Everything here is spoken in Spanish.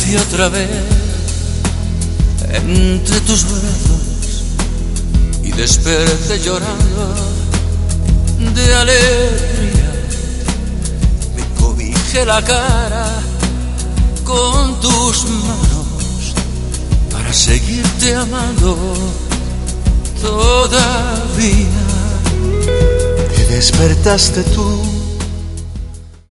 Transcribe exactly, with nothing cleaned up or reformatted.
amanecí otra vez entre tus brazos y desperté llorando de alegría. Me cobijé la cara con tus manos para seguirte amando todavía. Te despertaste tú